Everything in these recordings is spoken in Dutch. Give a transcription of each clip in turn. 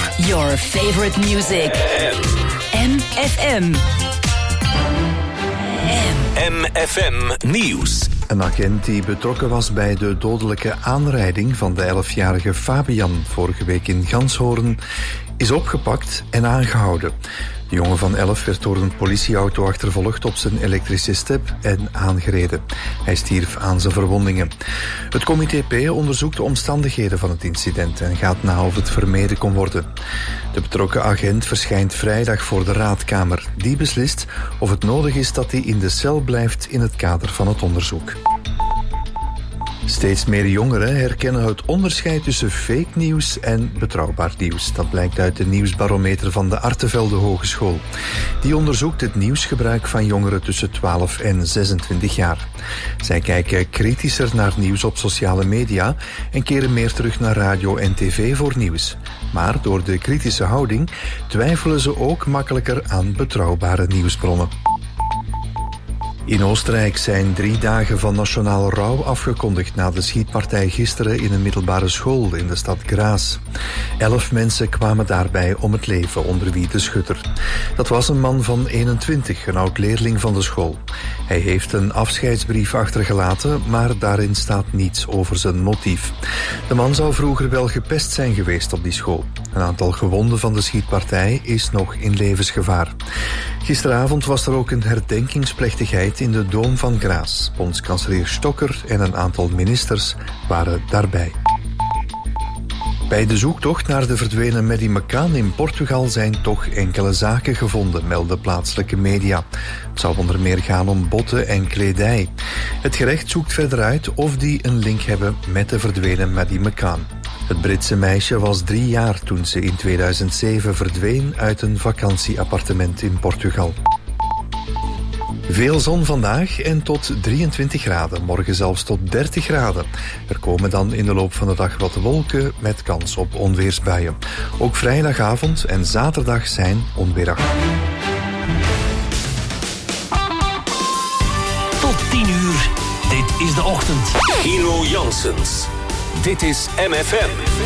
Your favorite music. MFM. MFM Nieuws. Een agent die betrokken was bij de dodelijke aanrijding van de 11-jarige Fabian vorige week in Ganshoorn is opgepakt en aangehouden. De jongen van 11 werd door een politieauto achtervolgd op zijn elektrische step en aangereden. Hij stierf aan zijn verwondingen. Het comité P onderzoekt de omstandigheden van het incident en gaat na of het vermeden kon worden. De betrokken agent verschijnt vrijdag voor de raadkamer. Die beslist of het nodig is dat hij in de cel blijft in het kader van het onderzoek. Steeds meer jongeren herkennen het onderscheid tussen fake nieuws en betrouwbaar nieuws. Dat blijkt uit de nieuwsbarometer van de Artevelde Hogeschool. Die onderzoekt het nieuwsgebruik van jongeren tussen 12 en 26 jaar. Zij kijken kritischer naar nieuws op sociale media en keren meer terug naar radio en tv voor nieuws. Maar door de kritische houding twijfelen ze ook makkelijker aan betrouwbare nieuwsbronnen. In Oostenrijk zijn 3 dagen van nationale rouw afgekondigd na de schietpartij gisteren in een middelbare school in de stad Graz. 11 mensen kwamen daarbij om het leven, onder wie de schutter. Dat was een man van 21, een oud-leerling van de school. Hij heeft een afscheidsbrief achtergelaten, maar daarin staat niets over zijn motief. De man zou vroeger wel gepest zijn geweest op die school. Een aantal gewonden van de schietpartij is nog in levensgevaar. Gisteravond was er ook een herdenkingsplechtigheid in de Dom van Graz. Bondskanselier Stokker en een aantal ministers waren daarbij. Bij de zoektocht naar de verdwenen Maddie McCann in Portugal zijn toch enkele zaken gevonden, melden plaatselijke media. Het zou onder meer gaan om botten en kledij. Het gerecht zoekt verder uit of die een link hebben met de verdwenen Maddie McCann. Het Britse meisje was 3 jaar toen ze in 2007 verdween uit een vakantieappartement in Portugal. Veel zon vandaag en tot 23 graden, morgen zelfs tot 30 graden. Er komen dan in de loop van de dag wat wolken met kans op onweersbuien. Ook vrijdagavond en zaterdag zijn onweerachtig. Tot 10 uur, dit is de ochtend. Hino Janssens, dit is MFM.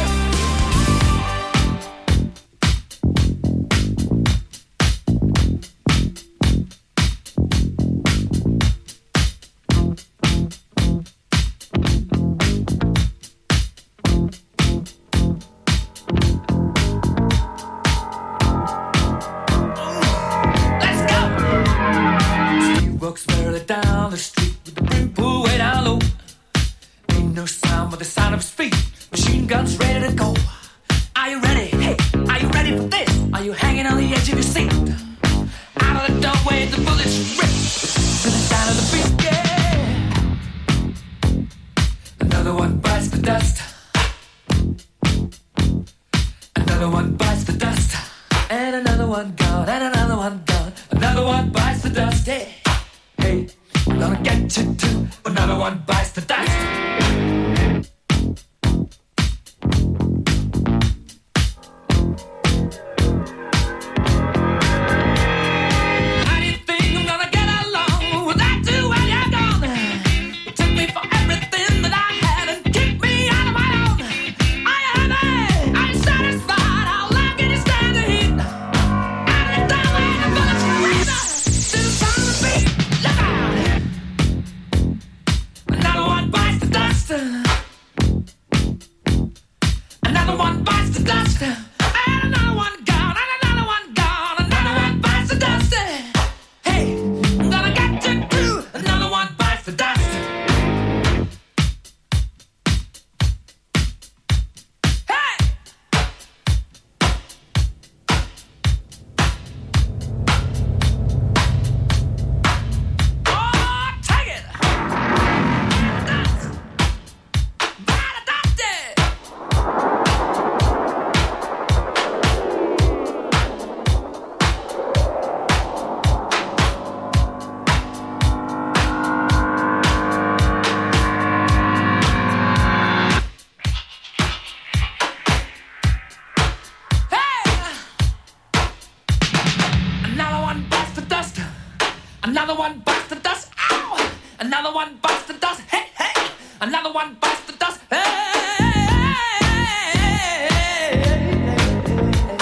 Another one bites the dust. Ow! Another one bites the dust. Hey, hey! Another one bites the dust. Hey!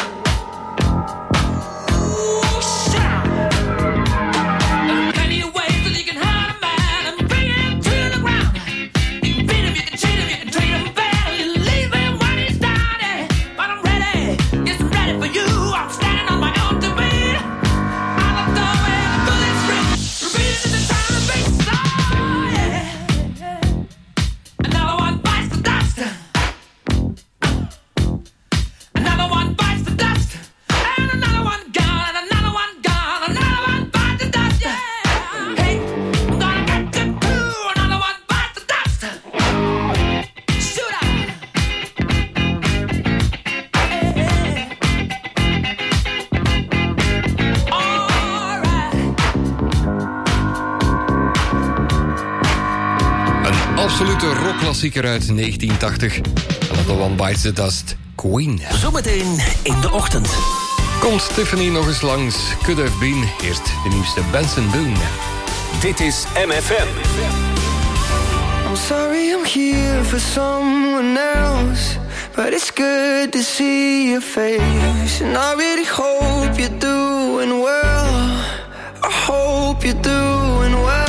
absolute rockklassieker uit 1980. Another One Bites the Dust, Queen. Zometeen in de ochtend. Komt Tiffany nog eens langs, Could Have Been. Eerst de nieuwste Benson Boone. Dit is MFM. I'm sorry I'm here for someone else, but it's good to see your face. And I really hope you're doing well. I hope you're doing well.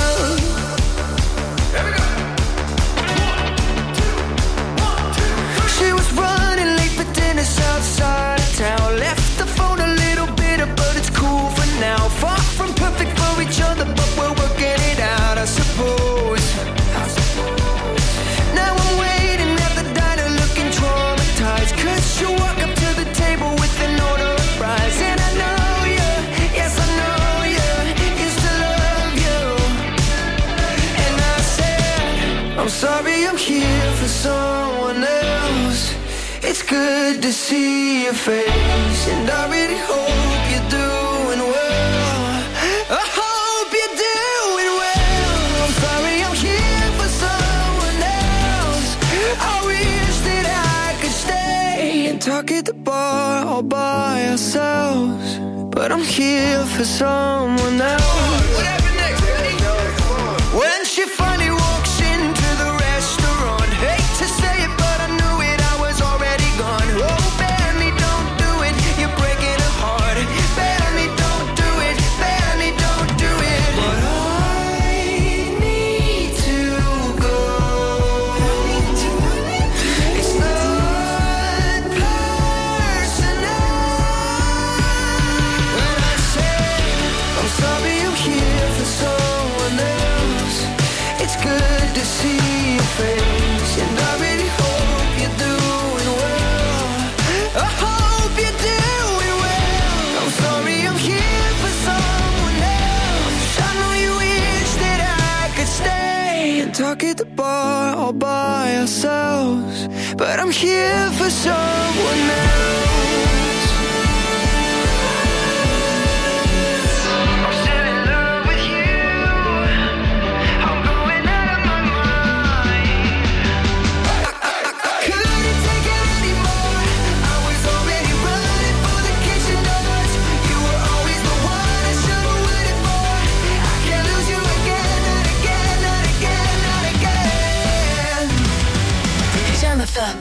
She was running late for dinner outside of town. Left the phone a little bitter, but it's cool for now. Far from perfect for each other, but we're working it out, I suppose. Now I'm waiting at the diner looking traumatized, 'cause you walk up to the table with an order of fries. And I know you, yes I know you, used to love you. And I said, I'm sorry I'm here for someone else. It's good to see your face, and I really hope you're doing well. I hope you're doing well. I'm sorry I'm here for someone else. I wish that I could stay and talk at the bar all by ourselves, but I'm here for someone else. What happened next, Eddie? When she finally walks into the restaurant, hate to say it, but I knew it, I was already gone. Oh, Benny, don't do it, you're breaking her heart. Benny, don't do it, Benny, don't do it. But I need to go. It's not personal. When I say I'm sorry I'm here for someone else, it's good to see your face, and I really hope you're doing well. I hope you're doing well. I'm sorry I'm here for someone else. I know you wish that I could stay and talk at the bar all by ourselves, but I'm here for someone else. I'm still in love with you. I'm going out of my mind. I couldn't take it anymore. I was already running for the kitchen doors. You were always the one I should have waited for. I can't lose you again, not again, not again, not again. Jam FM.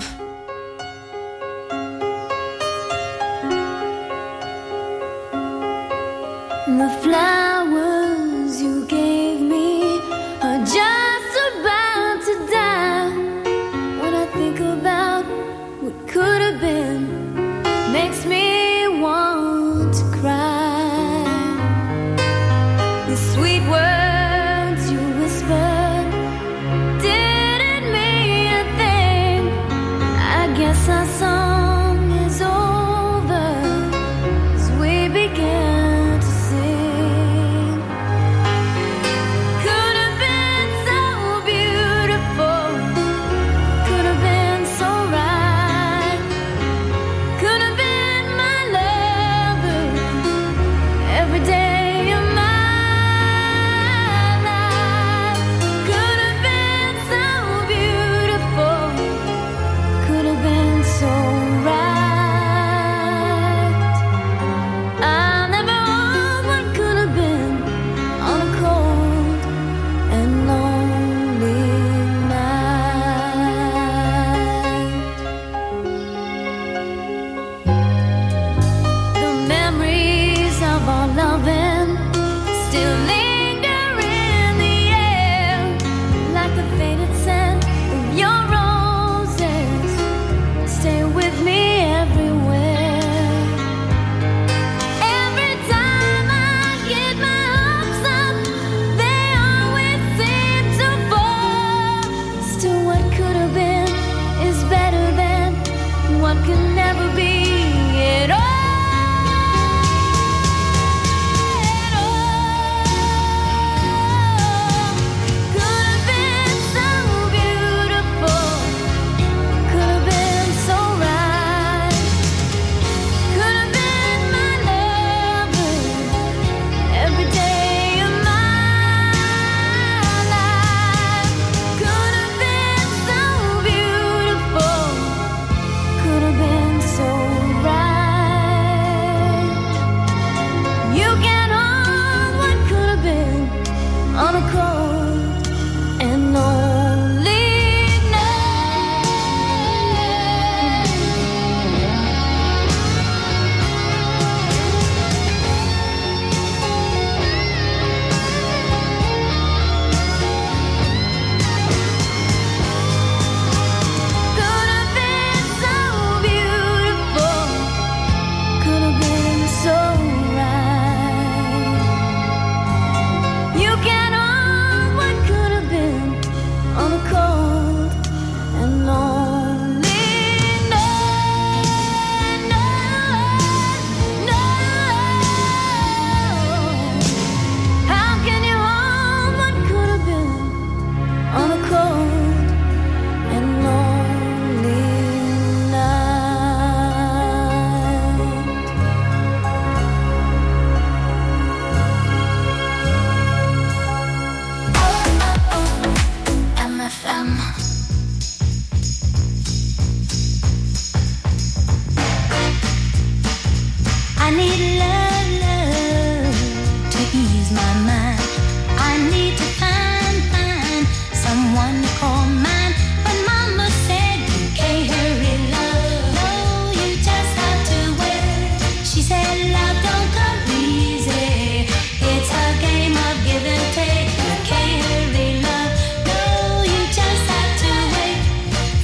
The flowers you gave me are just about to die. When I think about what could have been, makes me want to cry. The sweet words you whispered didn't mean a thing.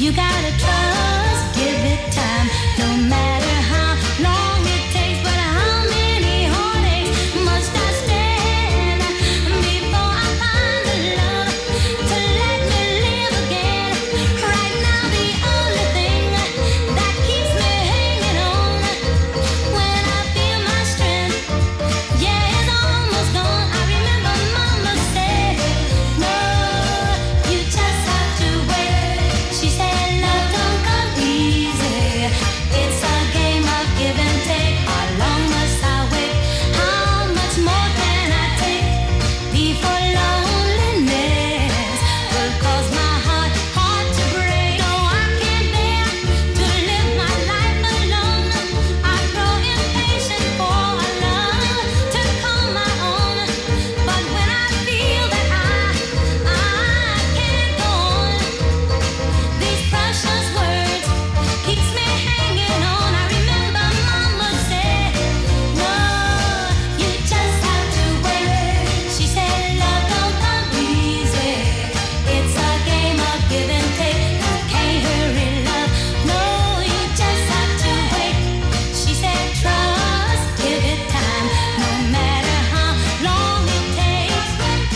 You gotta trust, give it time, no matter how long it takes. But how many heartaches must I stand before I find the love to let me live again? Right now the only thing that keeps me hanging on when I feel my strength, yeah, it's almost gone. I remember Mama said, no, you just have to wait. She said, love don't come easy. It's a game of give and take. How long must I wait? How much more can I take before loneliness will cause my heart to break? No, I can't bear to live my life alone. I grow impatient for a love to call my own. But when I feel that I can't go on, these precious words keeps me hanging on. I remember Mama said, no, you just have to wait. She said, love don't come easy. It's a game of give and take. You can't hurry love. No, you just have to wait. She said, trust, give it time, no matter how long it takes.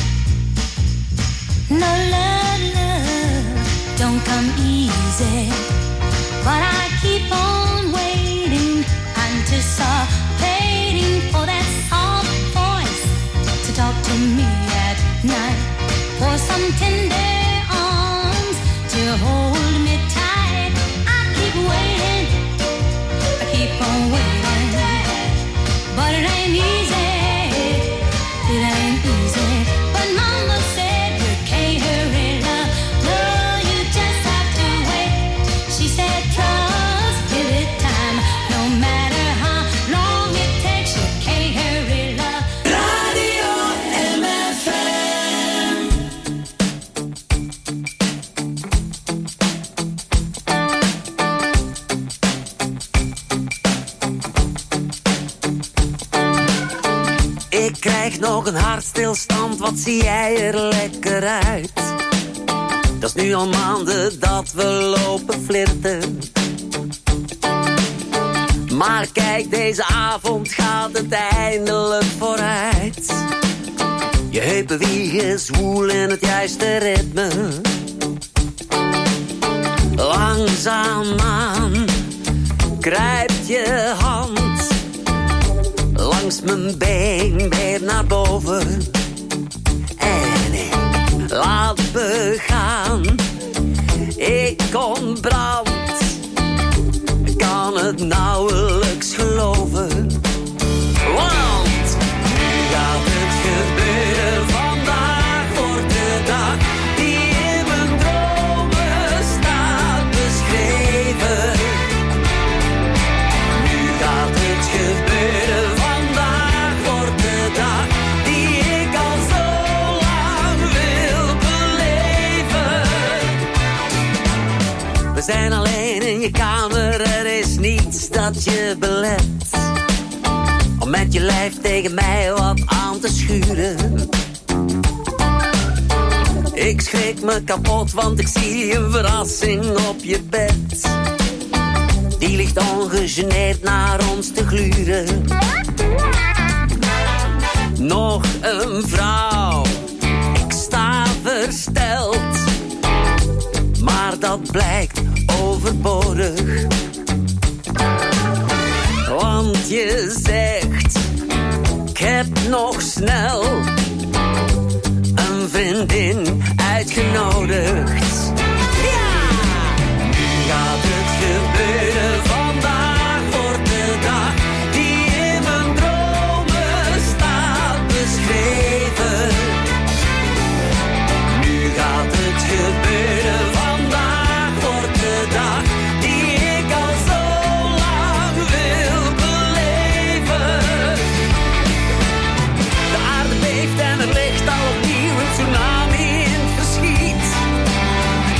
No, love don't come easy. But I keep on waiting, anticipating for that soft voice to talk to me at night, for some tender arms to hold me tight. I keep waiting, I keep on waiting, but it ain't easy, it ain't easy. But Mama said you can't hurry love, no, you just have to wait. She said trust, give it time, no matter how long it takes. You can't hurry love. Radio MFM. Ik krijg nog een hartstilstand, wat zie jij er lekker uit. Dat is nu al maanden dat we lopen flirten. Maar kijk, deze avond gaat het eindelijk vooruit. Je heupen wiegen zwoel in het juiste ritme. Langzaamaan kruipt je hand langs mijn been weer naar boven. En ik laat begaan. Ik ontbrand, kan het nauwelijks geloven. Want nu gaat het gebeuren. Vandaag wordt de dag die in mijn dromen staat beschreven. Nu gaat het gebeuren. Vandaag wordt de dag die ik al zo lang wil beleven. We zijn alleen in je kamer, er is niets dat je belet om met je lijf tegen mij wat aan te schuren. Ik schrik me kapot, want ik zie een verrassing op je bed. Die ligt ongegeneerd naar ons te gluren. Nog een vrouw, ik sta versteld. Maar dat blijkt overbodig. Want je zegt, ik heb nog snel een vriendin uitgenodigd. Ja! Nu gaat het gebeuren. Vandaag wordt de dag die in mijn dromen staat beschreven. Nu gaat het gebeuren. Vandaag wordt de dag die ik al zo lang wil beleven. De aarde beeft en er ligt al opnieuw een tsunami in het verschiet.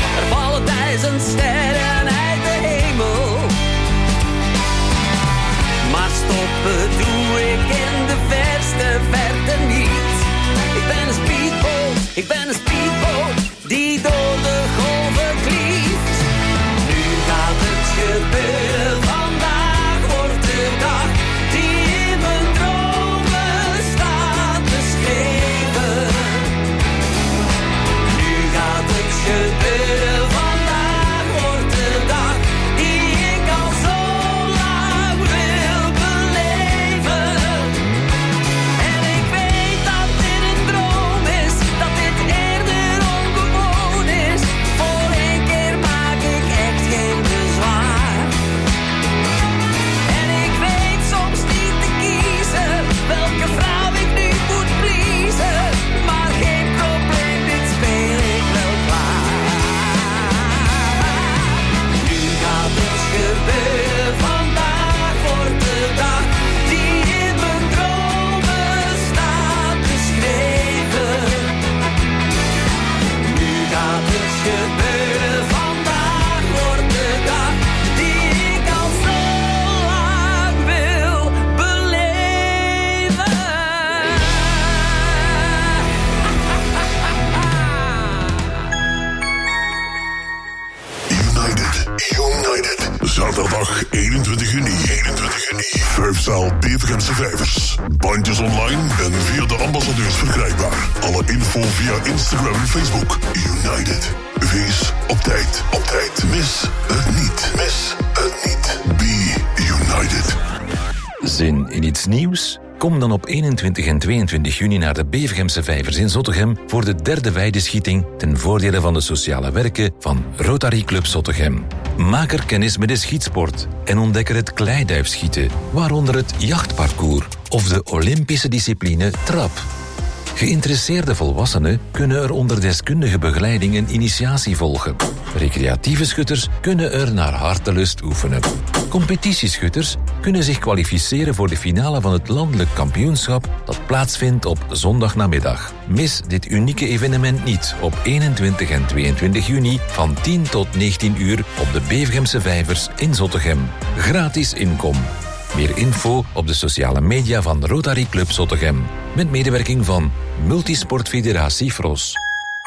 Zaterdag 21 juni. Vijfzaal Bevergemse Vijvers. Bandjes online en via de ambassadeurs verkrijgbaar. Alle info via Instagram en Facebook. United. Wees op tijd. Mis het niet. Be United. Zin in iets nieuws? Kom dan op 21 en 22 juni naar de Bevergemse Vijvers in Zottegem voor de derde weideschieting ten voordele van de sociale werken van Rotary Club Zottegem. Maak er kennis met de schietsport en ontdek er het kleiduifschieten, waaronder het jachtparcours of de Olympische discipline trap. Geïnteresseerde volwassenen kunnen er onder deskundige begeleiding een initiatie volgen. Recreatieve schutters kunnen er naar hartelust oefenen. Competitieschutters kunnen zich kwalificeren voor de finale van het landelijk kampioenschap dat plaatsvindt op zondagnamiddag. Mis dit unieke evenement niet op 21 en 22 juni van 10 tot 19 uur op de Bevergemse Vijvers in Zottegem. Gratis inkom. Meer info op de sociale media van Rotary Club Zottegem. Met medewerking van Multisportfederatie Fros.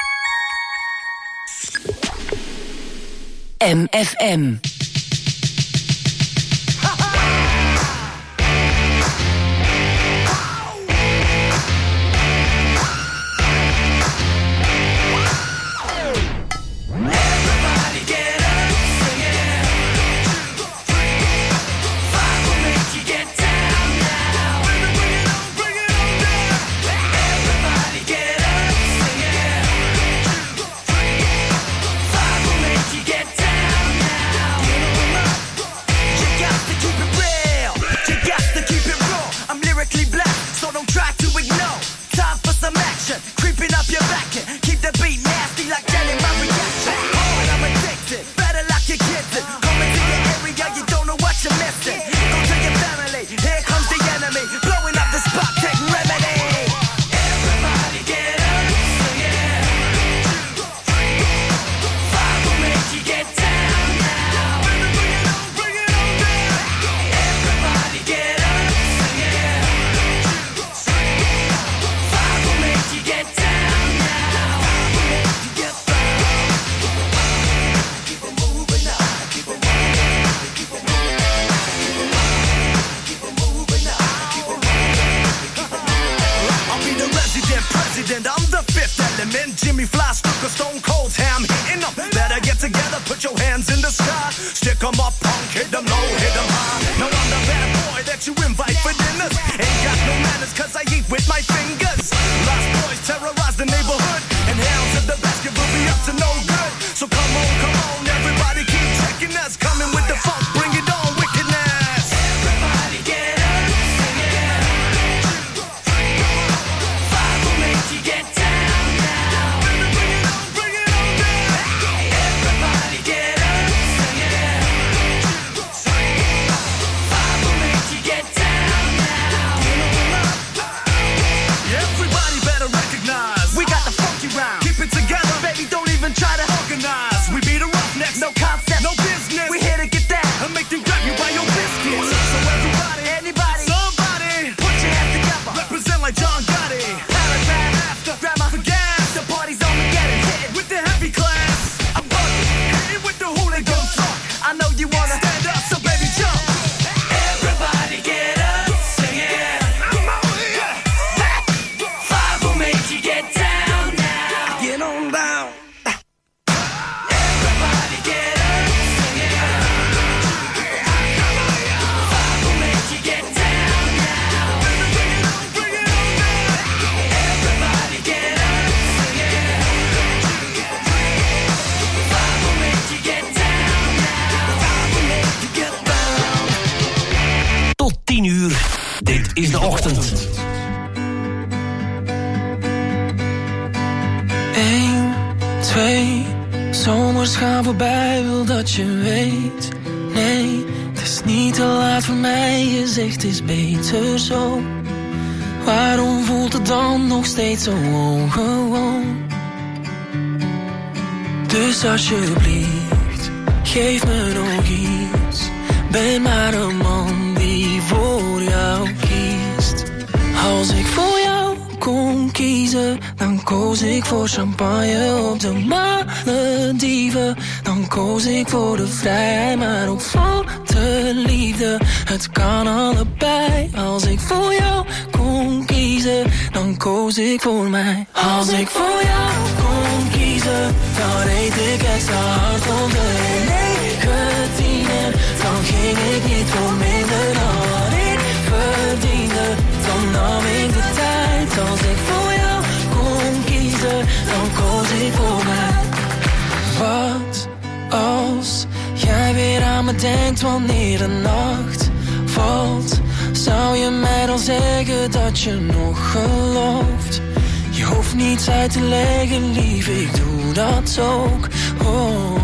MFM. is de ochtend. 1, 2, zomers gaan voorbij, wil dat je weet. Nee, het is niet te laat voor mij, je zegt het is beter zo. Waarom voelt het dan nog steeds zo ongewoon? Dus alsjeblieft, geef me nog iets. Ben maar een man die voor jou kiest. Als ik voor jou kon kiezen, dan koos ik voor champagne op de Malediven. Dan koos ik voor de vrijheid, maar ook voor de liefde. Het kan allebei. Als ik voor jou kon kiezen, dan koos ik voor mij. Als ik voor jou kon kiezen, dan reed ik extra hard om de 19. Dan ging ik niet voor minder dan ik verdiende. Dan nam ik de tijd. Als ik voor jou kon kiezen, dan koos ik voor mij. Wat als jij weer aan me denkt wanneer de nacht valt? Zou je mij dan zeggen dat je nog gelooft? Je hoeft niets uit te leggen, lief, ik doe dat ook. Oh.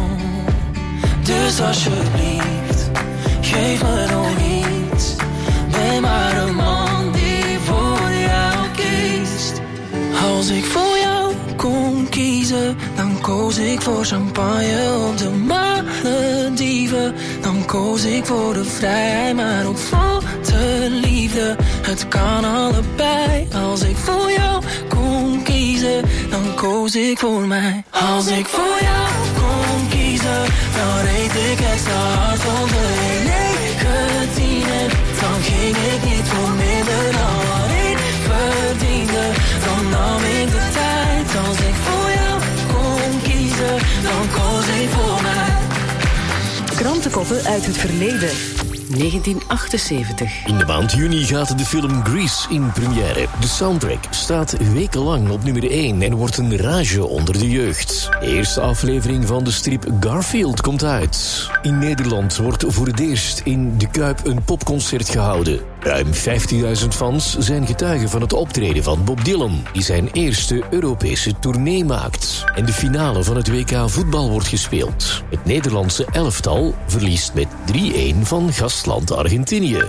Dus alsjeblieft, geef me nog iets. Ben maar een man die voor jou kiest. Als ik voor jou kon kiezen, dan koos ik voor champagne op de Malediven. Dan koos ik voor de vrijheid, maar ook voor de liefde. Het kan allebei. Als ik voor jou kon kiezen, dan koos ik voor mij. Als ik voor jou kon kiezen, dan reed ik extra hard van de 19. Dan ging ik niet voor minder dan ik verdiende. Dan nam ik de tijd. Als ik voor jou kon kiezen, dan koos ik voor mij. Krantenkoppen uit het verleden. 1978. In de maand juni gaat de film Grease in première. De soundtrack staat wekenlang op nummer 1 en wordt een rage onder de jeugd. De eerste aflevering van de strip Garfield komt uit. In Nederland wordt voor het eerst in De Kuip een popconcert gehouden. Ruim 15.000 fans zijn getuigen van het optreden van Bob Dylan, die zijn eerste Europese tournee maakt. En de finale van het WK voetbal wordt gespeeld. Het Nederlandse elftal verliest met 3-1 van gastland Argentinië.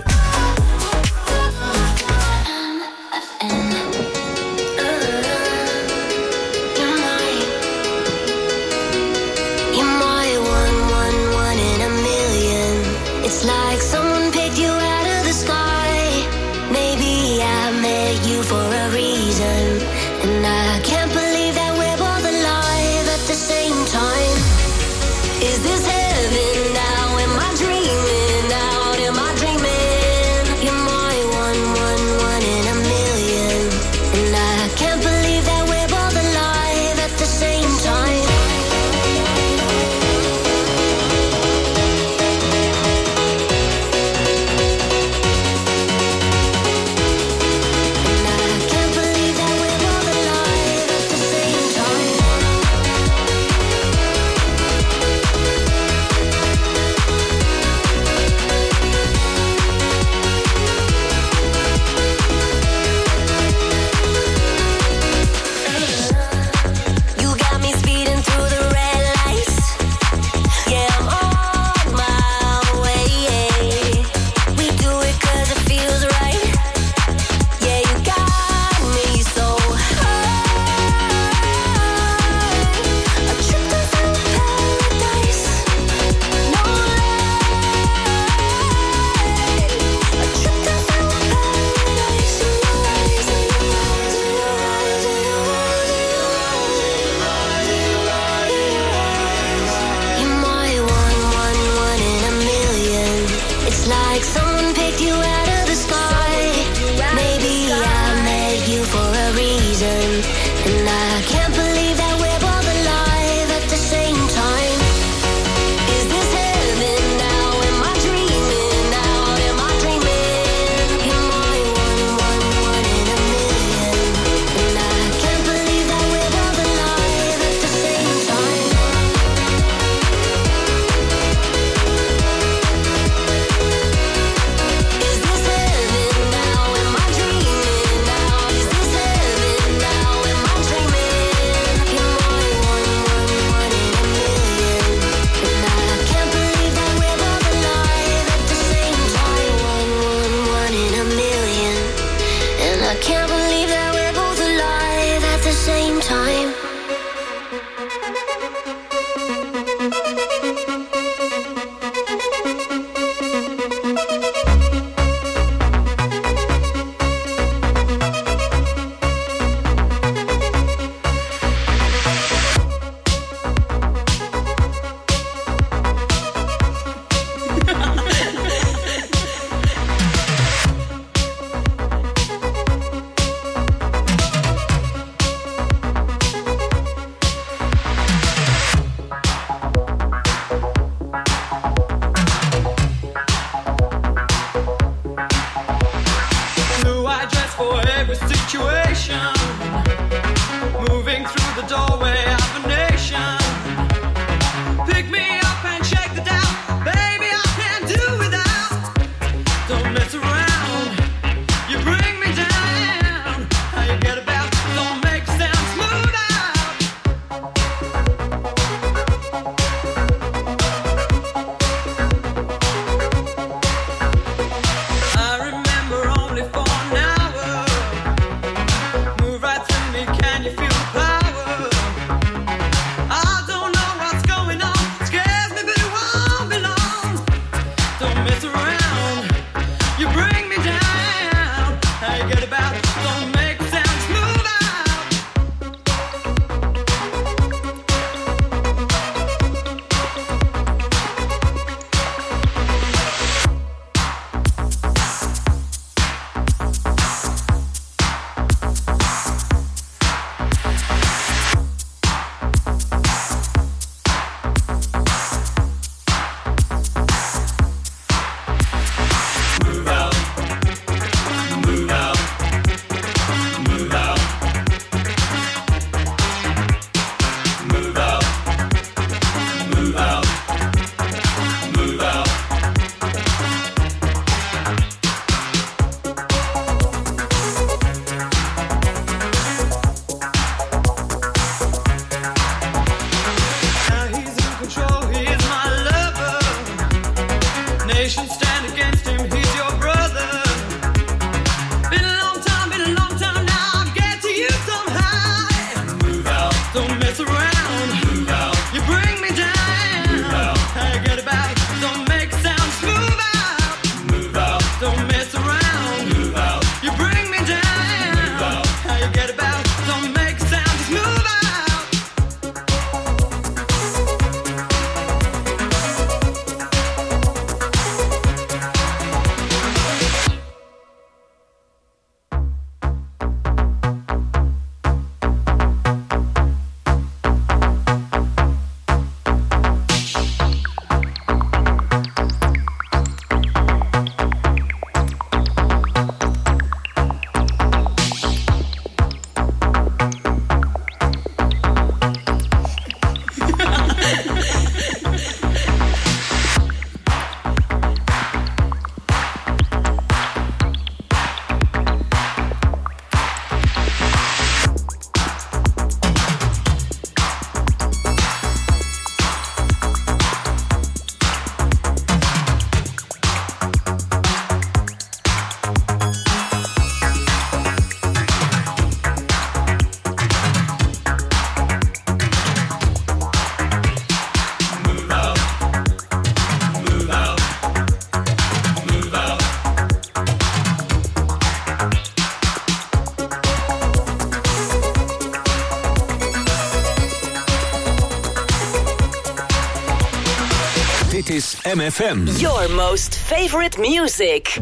Dit is MFM. Your most favorite music.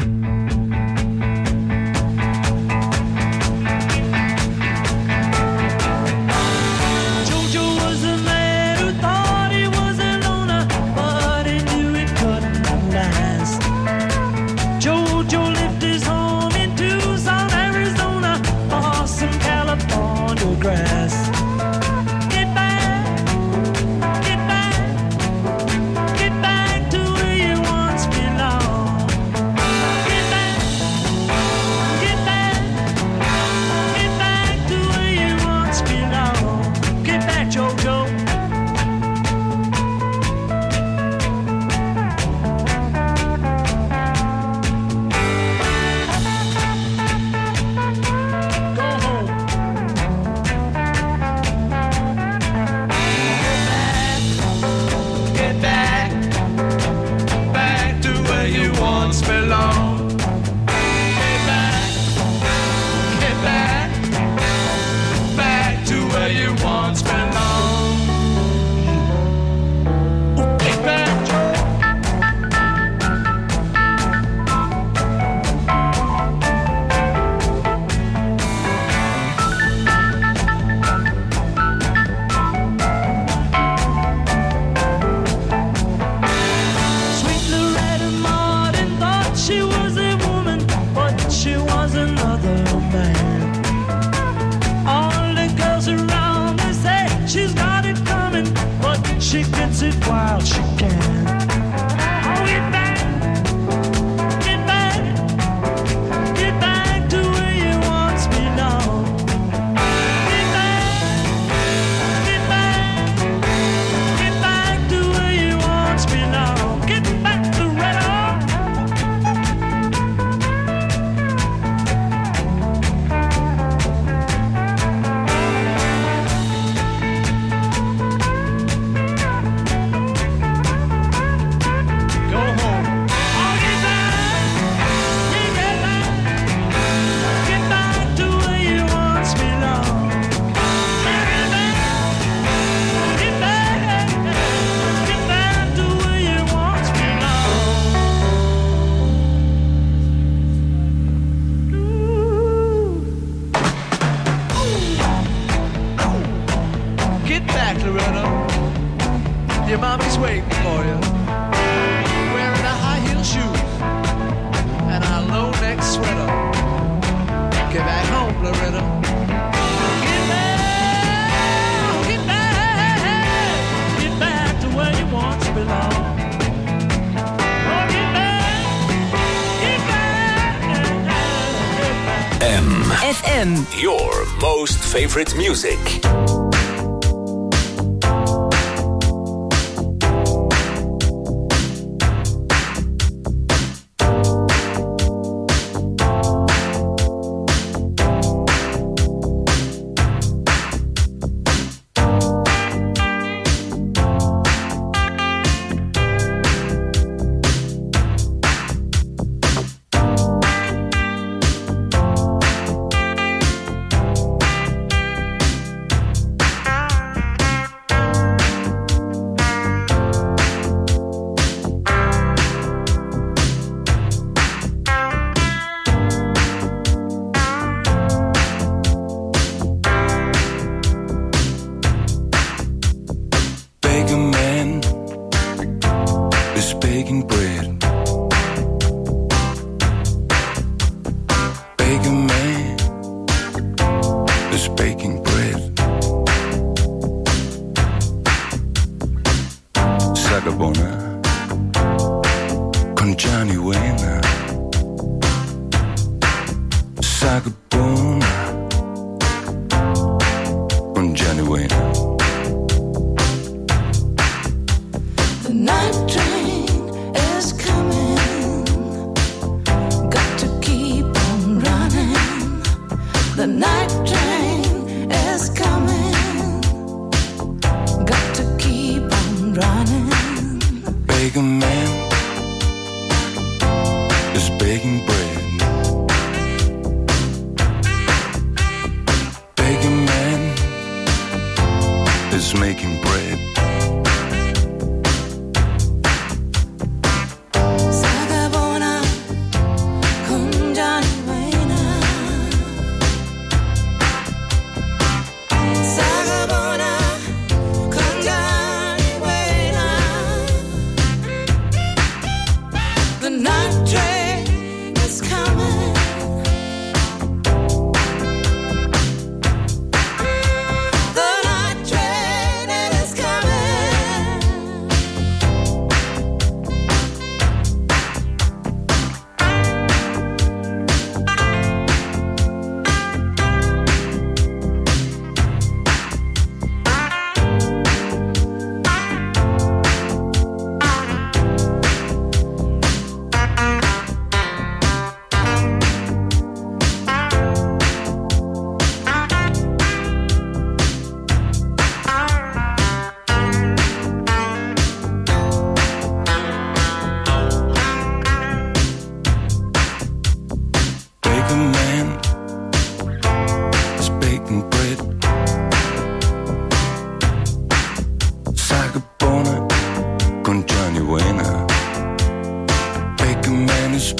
FM. Your most favorite music.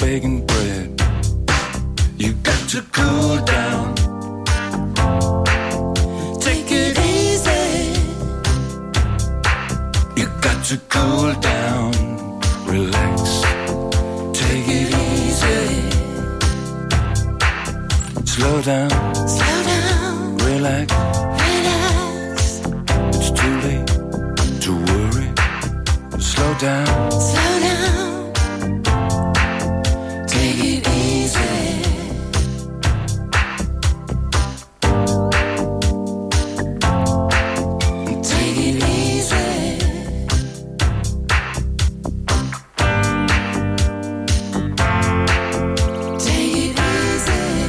baking bread. You got to cool down. Take it easy. You got to cool down. Relax. Take it easy. Slow down. Slow down. Relax. Relax. It's too late to worry. Slow down. Slow down. Take it easy. Take it easy. Take it easy.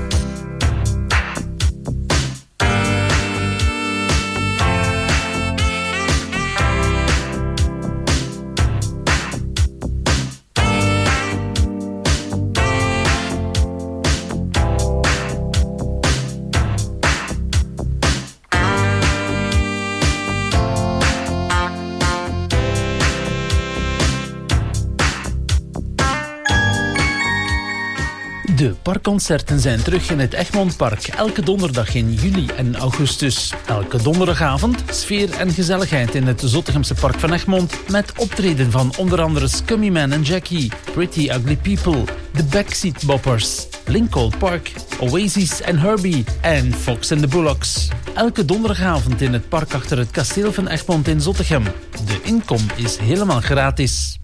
De parkconcerten zijn terug in het Egmondpark. Elke donderdag in juli en augustus. Elke donderdagavond sfeer en gezelligheid in het Zottegemse Park van Egmond. Met optreden van onder andere Scummy Man en Jackie, Pretty Ugly People, The Backseat Boppers, Lincoln Park, Oasis en Herbie en Fox and the Bullocks. Elke donderdagavond in het park achter het kasteel van Egmond in Zottegem. De inkom is helemaal gratis.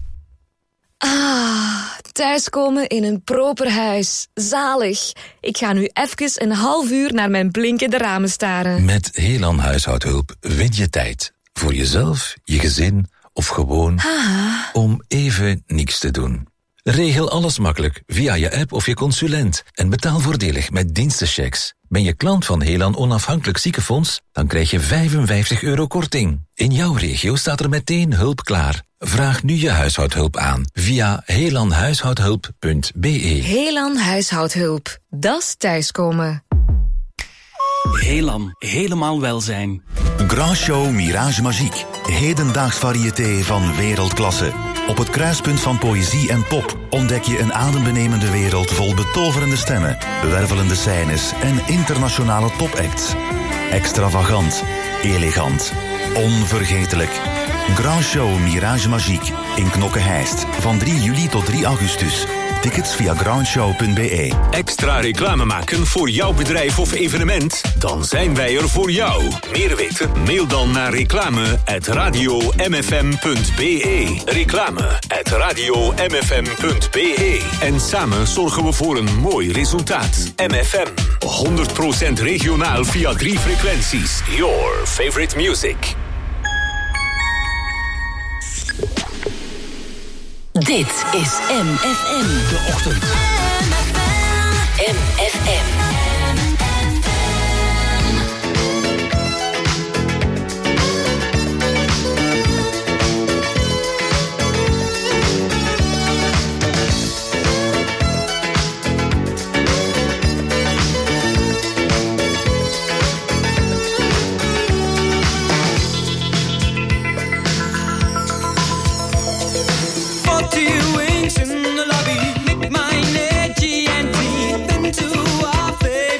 Thuiskomen in een proper huis. Zalig. Ik ga nu even een half uur naar mijn blinkende ramen staren. Met Helan Huishoudhulp win je tijd. Voor jezelf, je gezin of gewoon om even niks te doen. Regel alles makkelijk via je app of je consulent. En betaal voordelig met dienstenchecks. Ben je klant van Helan Onafhankelijk Ziekenfonds? Dan krijg je €55 korting. In jouw regio staat er meteen hulp klaar. Vraag nu je huishoudhulp aan via helanhuishoudhulp.be. Helan Huishoudhulp. Dat is thuiskomen. Helan, helemaal welzijn. Grand Show Mirage Magique. Hedendaags variété van wereldklasse. Op het kruispunt van poëzie en pop ontdek je een adembenemende wereld vol betoverende stemmen, wervelende scènes en internationale topacts. Extravagant, elegant, onvergetelijk. Grand Show Mirage Magique in Knokke-Heist van 3 juli tot 3 augustus. Tickets via grandshow.be. Extra reclame maken voor jouw bedrijf of evenement? Dan zijn wij er voor jou. Meer weten? Mail dan naar reclame@radiomfm.be. Reclame@radiomfm.be. En samen zorgen we voor een mooi resultaat. MFM. 100% regionaal via 3 frequenties. Your favorite music. Dit is MFM. De ochtend. MFM. In the lobby, lick my edgy and deep into our face.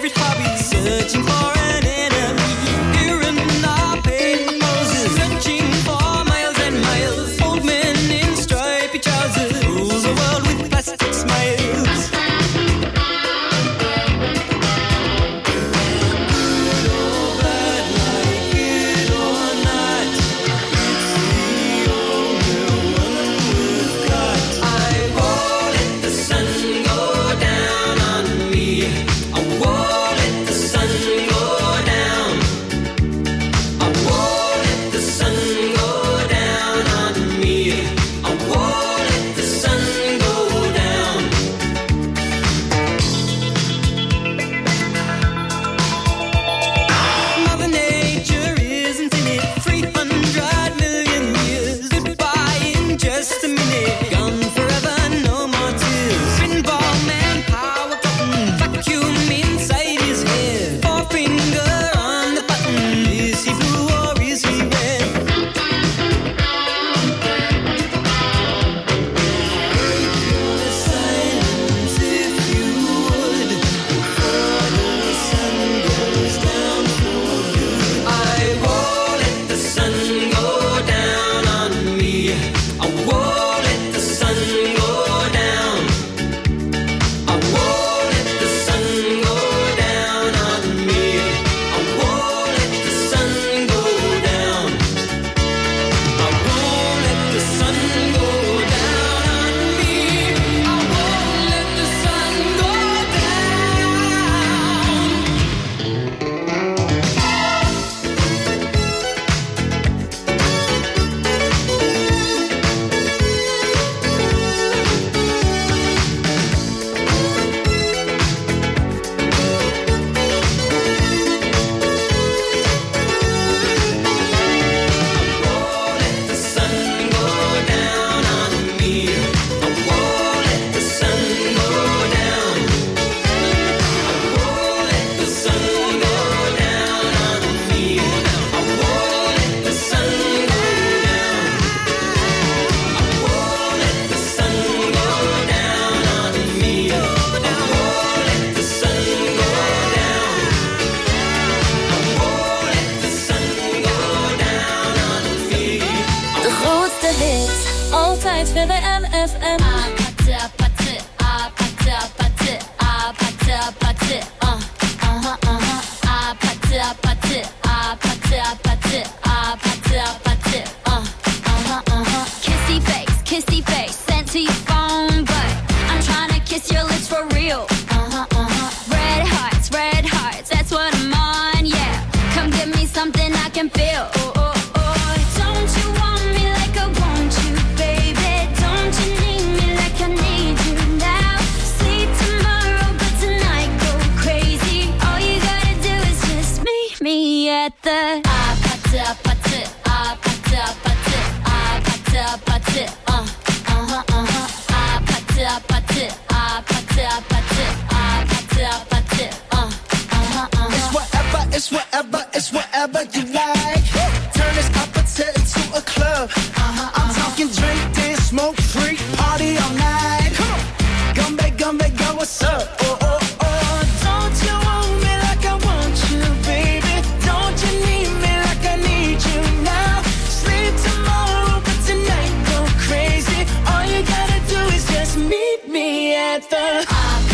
grootste hits. Altijd weer bij MFM. Kissy face, sent to your phone, but I'm trying to kiss your lips for real. Red hearts, that's what I'm on, yeah. Come give me something I can feel. Don't you want me like I want you, baby? Don't you need me like I need you now? Sleep tomorrow, but tonight go crazy. All you gotta do is just meet me at the It's whatever you like. Turn this appetite into a club. I'm talking drink, dance, smoke, freak, party all night. Come back, go, what's up? Don't you want me like I want you, baby? Don't you need me like I need you now? Sleep tomorrow, but tonight go crazy. All you gotta do is just meet me at the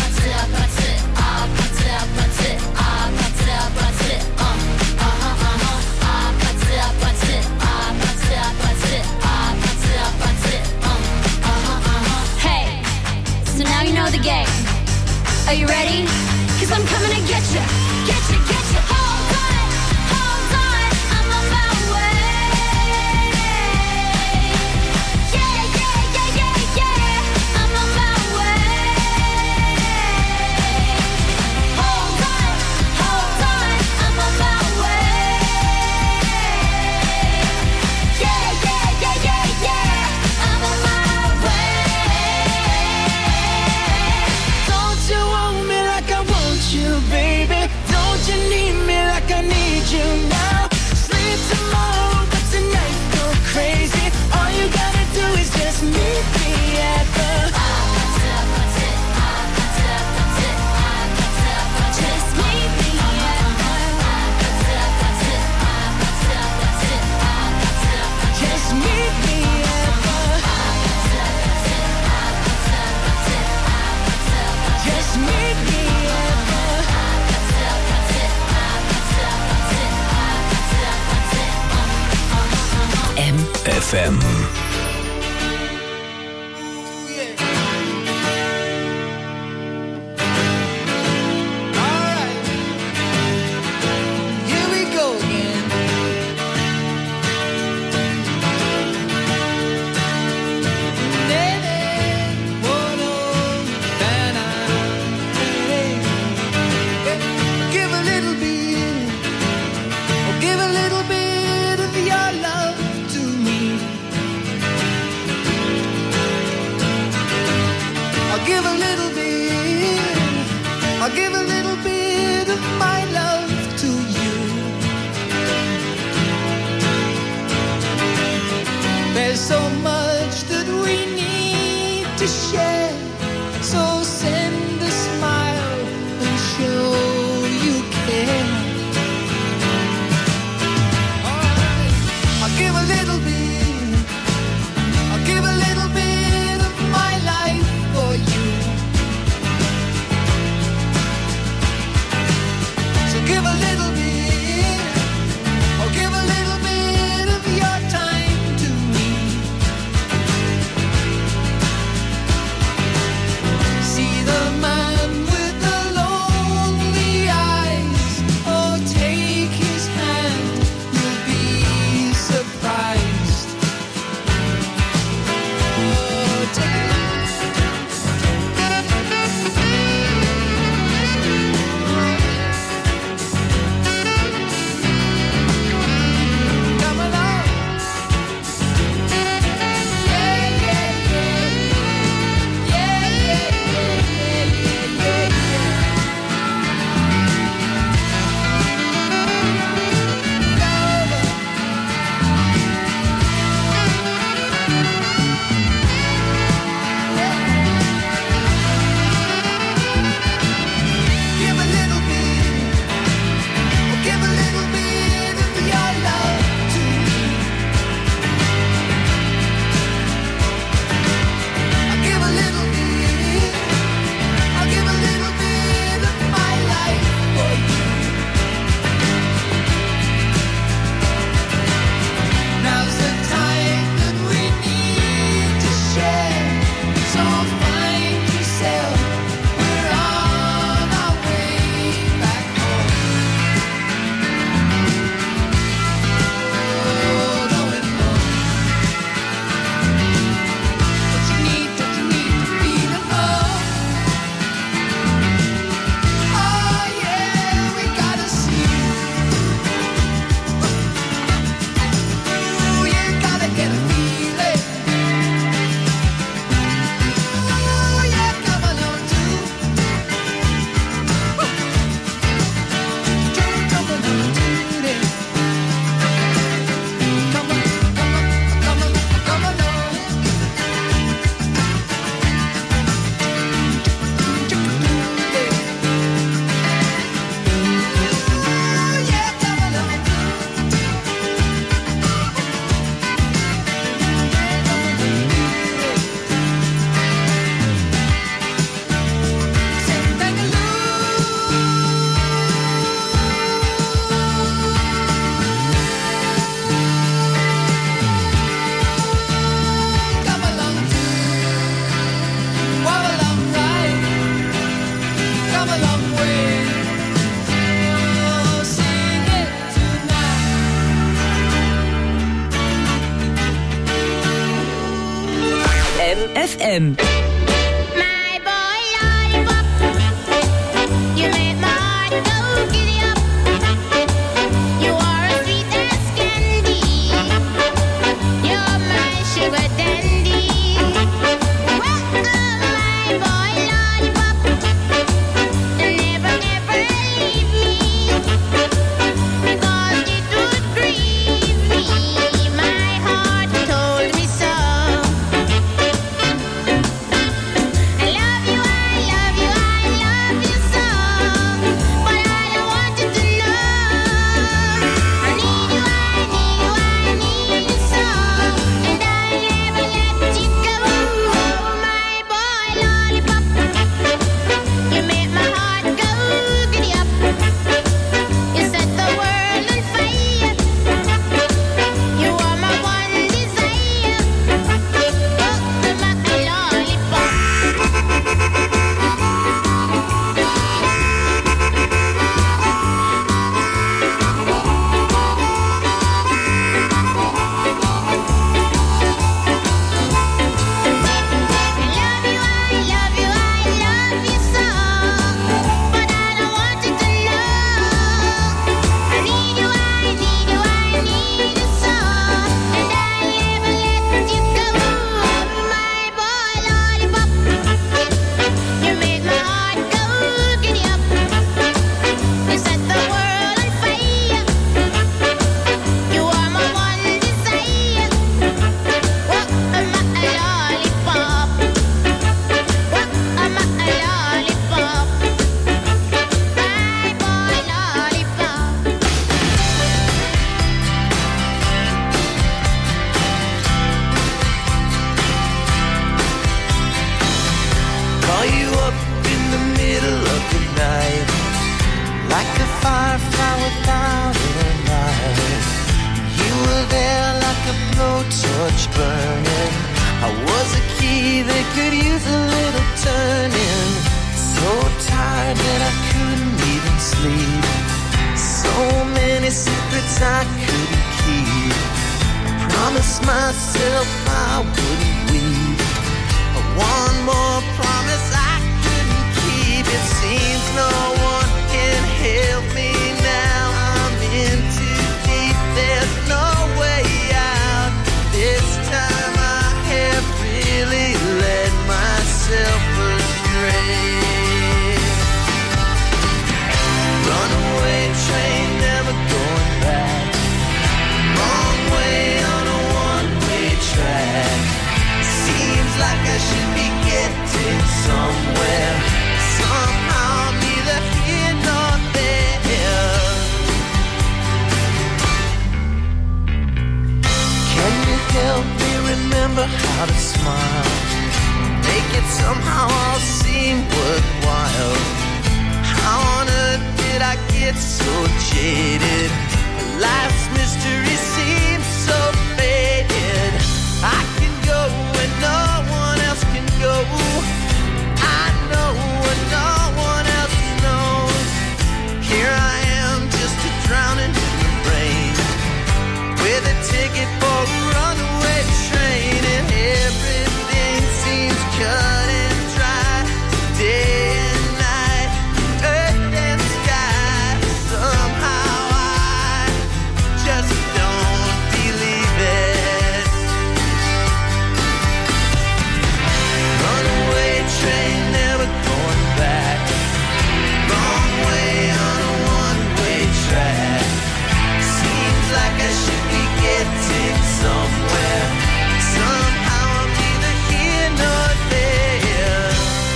the game. Are you ready? 'Cause I'm coming to get you. Get you. Hold on, I'm on my way. Yeah, I'm on my way. Hold on, I'm on my way. Yeah, I'm on my way. Baby, don't you need me like I need you now? Sleep tomorrow, but tonight go crazy. All you gotta do is just meet me at the just meet me at the just meet me at the just meet me FM. FM. My boy lollipop, you make my heart go giddy up. You are as sweet as candy. You're my sugar dandy. Well, my boy lollipop, never, never leave me, because it would grieve me. My heart told me so. I love you, I love you, I love you so. But I don't want you to know. I need you, I need you, I need you so. And I never let you go. My boy lollipop, you make my heart go giddy up. You set the world on fire. You are my one desire. Oh, my lollipop. Call you up in the middle of the night, like a firefly without a light. You were there like a blowtorch burning. I was a key that could use a little turning. So tired that I couldn't even sleep. So many secrets I couldn't keep. I promised myself I wouldn't weep. One more promise I couldn't keep. It seems no one can help me now. I'm in too deep. There's no way out. This time I have really led myself astray. Runaway train, never going back. Wrong way on a one-way track. Seems like I should be getting somewhere. Somehow I'm neither here nor there. Can you help me remember how to smile? Make it somehow all seem worthwhile. How on earth did I get so jaded? Life's mystery seems so faded. I can go where no one else can go. I know what no one else knows. Here I am, just a drowning in the rain, with a ticket for a runaway train, and everything seems cut and dry. Day and night, earth and sky. Somehow I just don't believe it. Runaway train, never going back. Wrong way on a one-way track. Seems like I should be getting somewhere. Somehow I'm neither here nor there.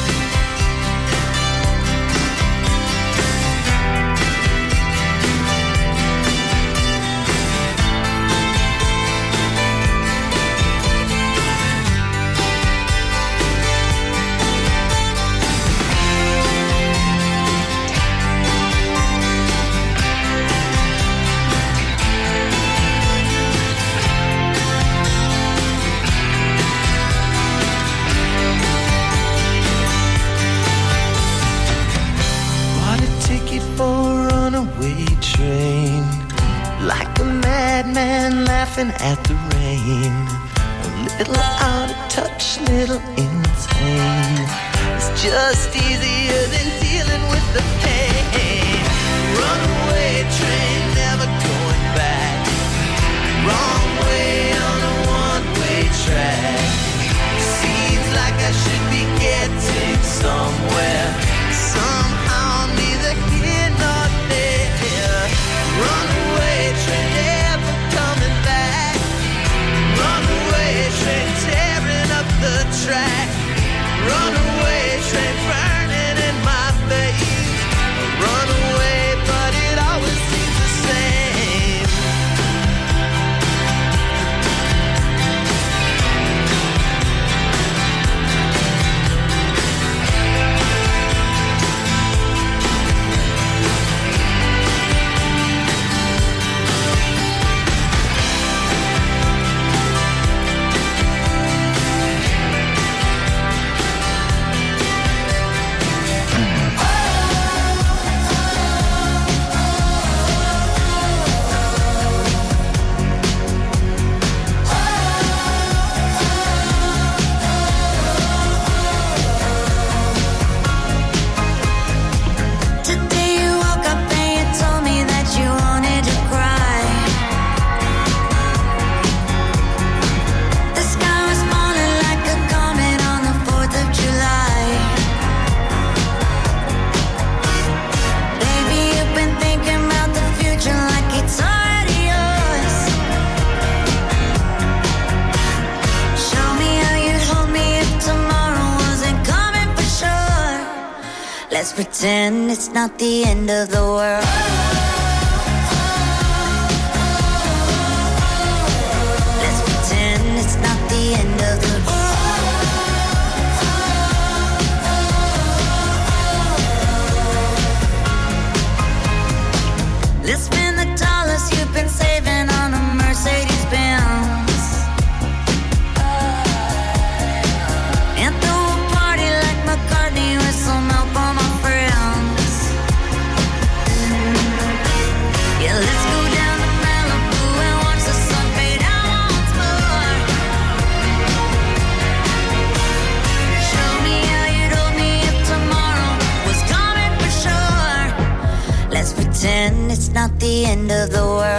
Bought a ticket for a runaway train, like a madman laughing at the rain. A little out of touch, little insane. It's just easier than dealing with the pain. Runaway train, never going back. Wrong way on a one-way track. Seems like I should be getting somewhere. Somehow neither here nor there. Runaway train, never coming back. Runaway train, tearing up the track. Runaway train, burning in my veins. Runaway, but it always seems the same. Let's pretend it's not the end of the world. Let's pretend it's not the end of the world. Let's spend the dollars you've been saving on a Mercedes-Benz. And throw a party like McCartney with some help on my friends. Yeah, let's go down to Malibu and watch the sun fade out once more. Show me how you'd hold me if tomorrow was coming for sure. Let's pretend it's not the end of the world.